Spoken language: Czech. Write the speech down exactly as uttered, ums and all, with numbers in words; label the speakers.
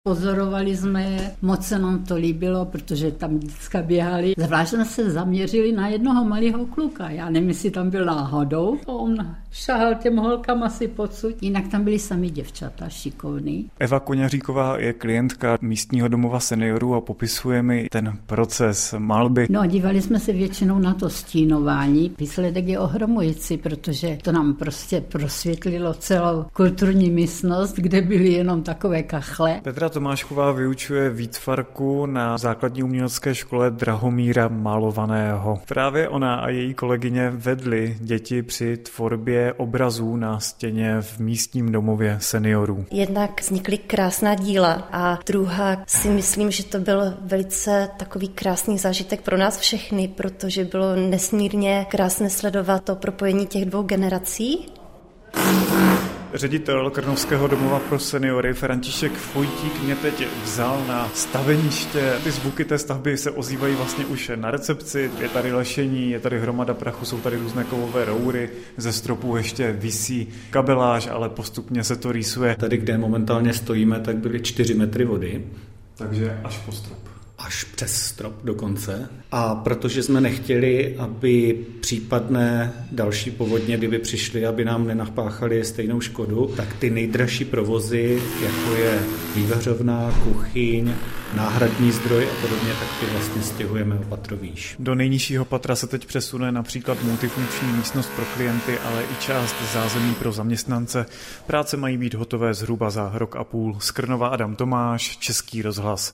Speaker 1: Pozorovali jsme je, moc se nám to líbilo, protože tam vždycky běhali. Zvlášť jsme se zaměřili na jednoho malého kluka. Já nevím, jestli tam byl náhodou. On šahal těm holkám asi podsud. Jinak tam byli sami děvčata, šikovný.
Speaker 2: Eva Koňaříková je klientka místního domova seniorů a popisuje mi ten proces malby.
Speaker 1: No, dívali jsme se většinou na to stínování. Výsledek je ohromující, protože to nám prostě prosvětlilo celou kulturní místnost, kde byly jenom takové kachle.
Speaker 2: Petra Tomášková vyučuje výtvarku na základní umělecké škole Drahomíra Malovaného. Právě ona a její kolegyně vedly děti při tvorbě obrazů na stěně v místním domově seniorů.
Speaker 3: Jednak vznikly krásná díla a druhá si myslím, že to byl velice takový krásný zážitek pro nás všechny, protože bylo nesmírně krásné sledovat to propojení těch dvou generací.
Speaker 2: Ředitel Krnovského domova pro seniory František Vojtík mě teď vzal na staveniště. Ty zvuky té stavby se ozývají vlastně už na recepci. Je tady lešení, je tady hromada prachu, jsou tady různé kovové roury, ze stropů ještě visí kabeláž, ale postupně se to rýsuje.
Speaker 4: Tady, kde momentálně stojíme, tak byly čtyři metry vody.
Speaker 2: Takže až po strop.
Speaker 4: Až přes strop dokonce. A protože jsme nechtěli, aby případné další povodně, kdyby přišly, aby nám nenapáchali stejnou škodu, tak ty nejdražší provozy, jako je vývařovna, kuchyň, náhradní zdroj a podobně, tak ty vlastně stěhujeme o patro výš.
Speaker 2: Do nejnižšího patra se teď přesune například multifunkční místnost pro klienty, ale i část zázemí pro zaměstnance. Práce mají být hotové zhruba za rok a půl. Z Krnova Adam Tomáš, Český rozhlas.